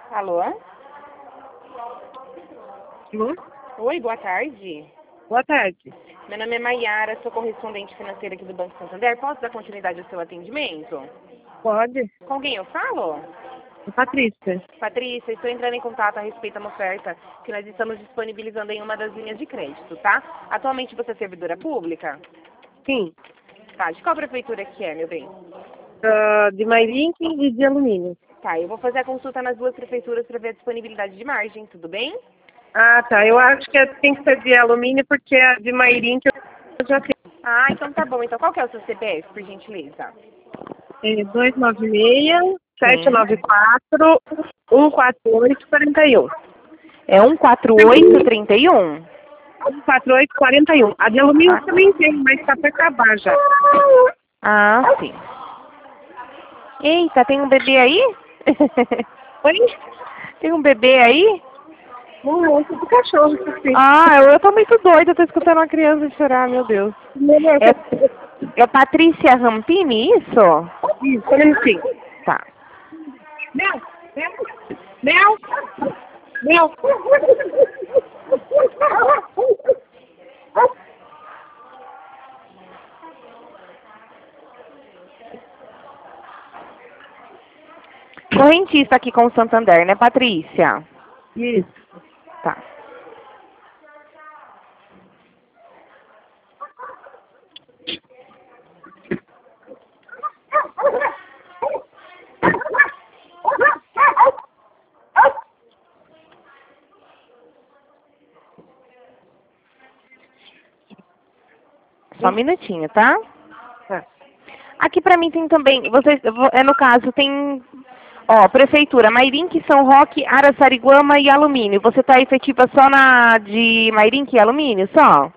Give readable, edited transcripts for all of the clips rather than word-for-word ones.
Alô? Alô? Oi, boa tarde. Boa tarde. Meu nome é Maiara, sou correspondente financeira aqui do Banco Santander. Posso dar continuidade ao seu atendimento? Pode? Com quem eu falo? É Patrícia. Patrícia, estou entrando em contato a respeito de uma oferta que nós estamos disponibilizando em uma das linhas de crédito, tá? Atualmente você é servidora pública? Sim. Tá, de qual prefeitura que é, meu bem? De Mairink e de alumínio. Tá, eu vou fazer a consulta nas duas prefeituras para ver a disponibilidade de margem, tudo bem? Ah, tá. Eu acho que tem que ser de alumínio porque a de Mairink eu já tenho. Ah, então tá bom. Então qual que é o seu CPF, por gentileza? É 296 Sim. 794 148 41. É 14831. 148 41. A de alumínio Ah, também tem, mas tá para acabar já. ah, sim. Eita, tem um bebê aí? Oi? Tem um bebê aí? Não, do cachorro, sim. Ah, eu tô muito doida, tô escutando uma criança chorar, meu Deus. É Patrícia Rampini, isso? Isso, só um minutinho. Tá. Mel! Mel! Mel! Mel! Correntista aqui com o Santander, né, Patrícia? Isso. Tá. Só um minutinho, tá? Tá. Aqui pra mim tem também, no caso, tem, ó, Prefeitura, Mairink, São Roque, Araçariguama e Alumínio. Você tá efetiva só na de Mairink e Alumínio, só?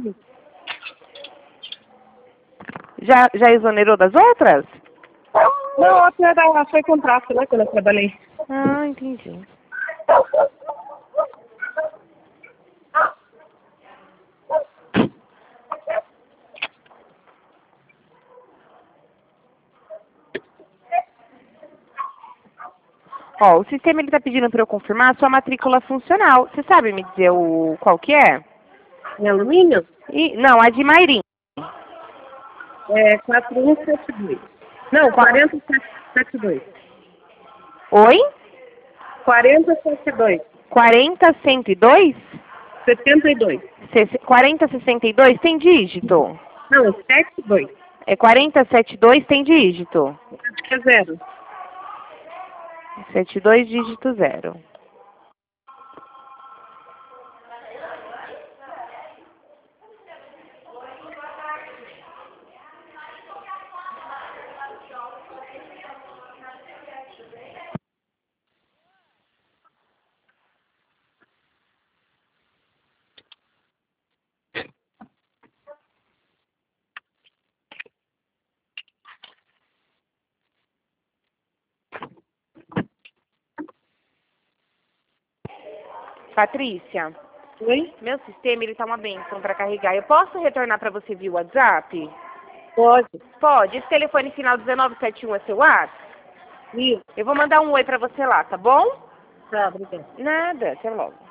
Já exonerou das outras? Não, outra foi contrato, né, quando eu trabalhei. Ah, entendi. Ó, o sistema ele tá pedindo para eu confirmar a sua matrícula funcional. Você sabe me dizer qual que é? Em alumínio? Não, a de Mairink. É 4172. Não, 4072. Oi? 4072. 40-102? 72. 40-62 tem dígito? Não, 72. É 40-72 tem dígito? Acho que é 0. 72 dígito 0. Patrícia, Oi? meu sistema ele tá uma benção para carregar. Eu posso retornar para você via WhatsApp? Pode. Pode. Esse telefone final 1971 é seu WhatsApp? Isso. Eu vou mandar um oi para você lá, tá bom? Tá, obrigada. Nada, até logo.